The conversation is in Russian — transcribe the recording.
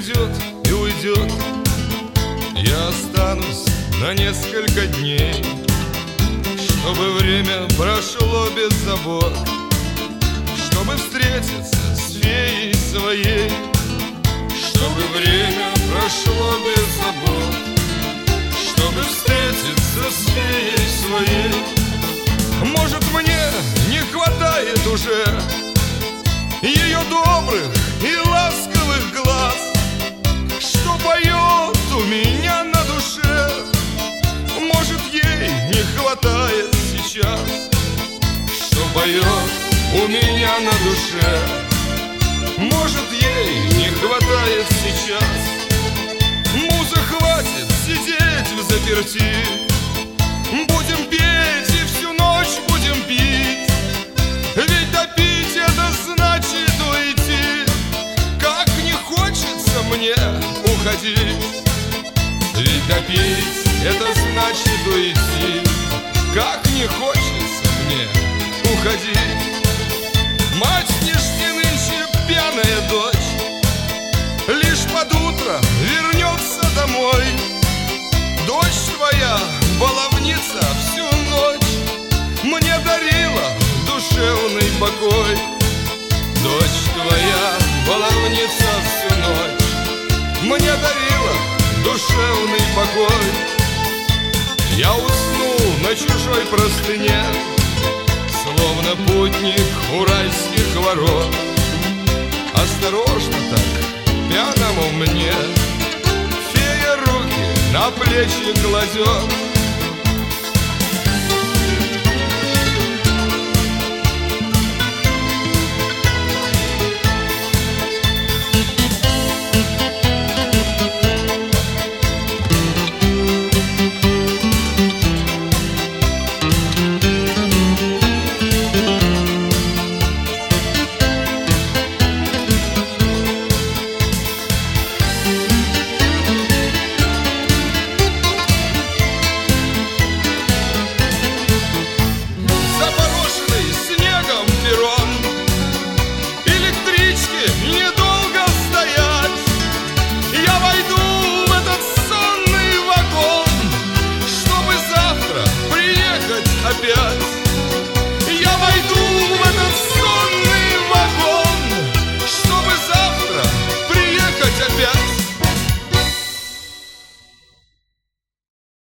придет и уйдет, я останусь на несколько дней, чтобы время прошло без забот, чтобы встретиться с феей своей, чтобы время прошло без забот, чтобы встретиться с феей своей. Может, мне не хватает уже ее добрых и ласковых глаз, что поет у меня на душе. Может, ей не хватает сейчас, что поет у меня на душе. Может, ей не хватает сейчас. Муза, хватит сидеть взаперти, будем петь и всю ночь будем пить. Ведь допить это значит уйти, как не хочется мне уходить. Ведь допить это значит уйти, как не хочется мне уходить. Мать не нынче пьяная дочь, лишь под утро вернется домой. Дочь твоя, баловница, всю ночь мне дарила душевный покой. Дочь твоя, баловница, всю ночь мне дарила душевный покой. Я уснул на чужой простыне, словно путник уральских ворот. Осторожно так, пьяному мне, фея руки на плечи кладет.